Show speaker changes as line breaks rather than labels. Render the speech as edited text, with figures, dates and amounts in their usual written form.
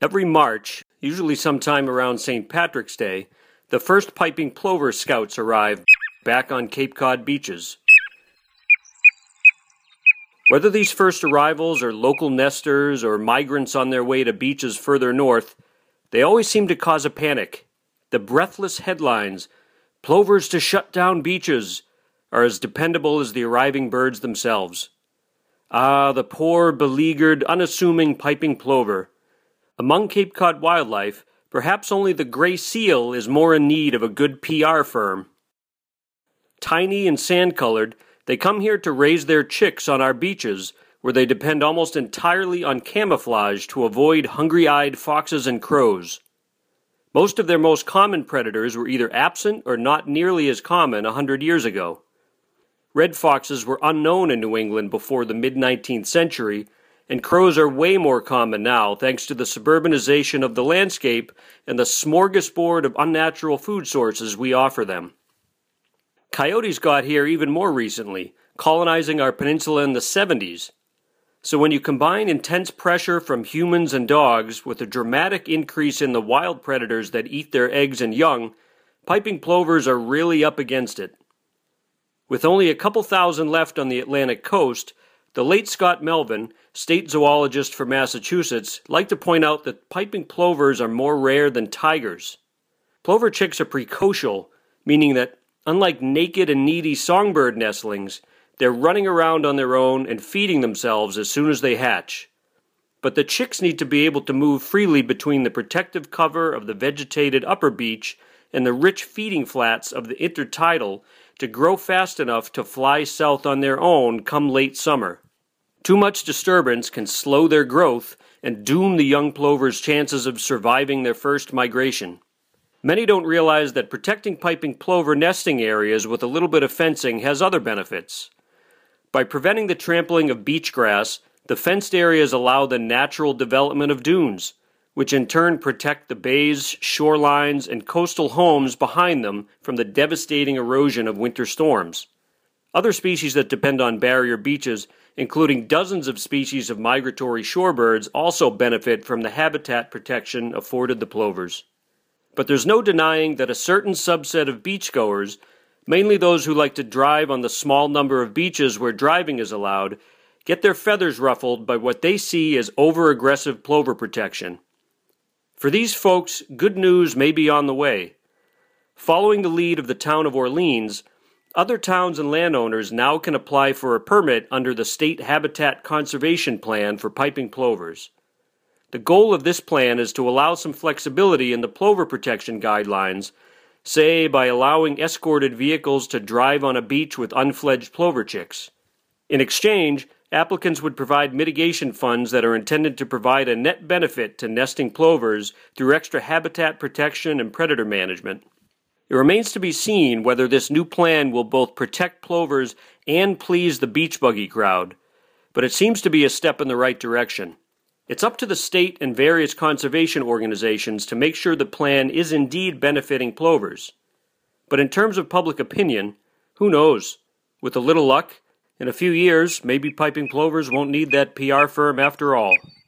Every March, usually sometime around St. Patrick's Day, the first piping plover scouts arrive back on Cape Cod beaches. Whether these first arrivals are local nesters or migrants on their way to beaches further north, they always seem to cause a panic. The breathless headlines, "Plovers to shut down beaches," are as dependable as the arriving birds themselves. Ah, the poor, beleaguered, unassuming piping plover. Among Cape Cod wildlife, perhaps only the gray seal is more in need of a good PR firm. Tiny and sand-colored, they come here to raise their chicks on our beaches, where they depend almost entirely on camouflage to avoid hungry-eyed foxes and crows. Most of their most common predators were either absent or not nearly as common 100 years ago. Red foxes were unknown in New England before the mid-19th century, and crows are way more common now thanks to the suburbanization of the landscape and the smorgasbord of unnatural food sources we offer them. Coyotes got here even more recently, colonizing our peninsula in the 70s. So when you combine intense pressure from humans and dogs with a dramatic increase in the wild predators that eat their eggs and young, piping plovers are really up against it. With only a couple thousand left on the Atlantic coast, the late Scott Melvin, state zoologist for Massachusetts, liked to point out that piping plovers are more rare than tigers. Plover chicks are precocial, meaning that, unlike naked and needy songbird nestlings, they're running around on their own and feeding themselves as soon as they hatch. But the chicks need to be able to move freely between the protective cover of the vegetated upper beach and the rich feeding flats of the intertidal to grow fast enough to fly south on their own come late summer. Too much disturbance can slow their growth and doom the young plover's chances of surviving their first migration. Many don't realize that protecting piping plover nesting areas with a little bit of fencing has other benefits. By preventing the trampling of beach grass, the fenced areas allow the natural development of dunes, which in turn protect the bays, shorelines, and coastal homes behind them from the devastating erosion of winter storms. Other species that depend on barrier beaches, including dozens of species of migratory shorebirds, also benefit from the habitat protection afforded the plovers. But there's no denying that a certain subset of beachgoers, mainly those who like to drive on the small number of beaches where driving is allowed, get their feathers ruffled by what they see as over-aggressive plover protection. For these folks, good news may be on the way. Following the lead of the town of Orleans, other towns and landowners now can apply for a permit under the State Habitat Conservation Plan for piping plovers. The goal of this plan is to allow some flexibility in the plover protection guidelines, say by allowing escorted vehicles to drive on a beach with unfledged plover chicks. In exchange, applicants would provide mitigation funds that are intended to provide a net benefit to nesting plovers through extra habitat protection and predator management. It remains to be seen whether this new plan will both protect plovers and please the beach buggy crowd, but it seems to be a step in the right direction. It's up to the state and various conservation organizations to make sure the plan is indeed benefiting plovers. But in terms of public opinion, who knows? With a little luck, in a few years, maybe piping plovers won't need that PR firm after all.